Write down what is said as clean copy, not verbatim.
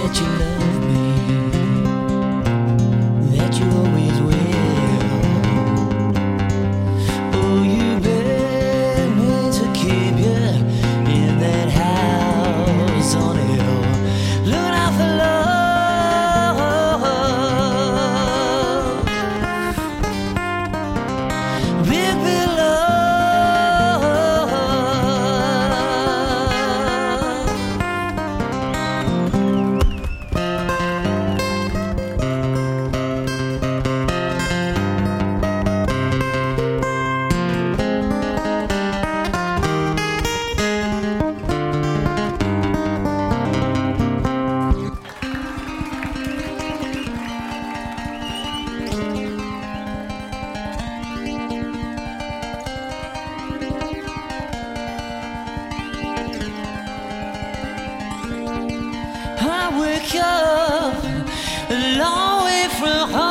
that you love me, that you always will. Oh, you begged me to keep you in that house on a hill, looking out for love, big, big love. I wake up a long way from home.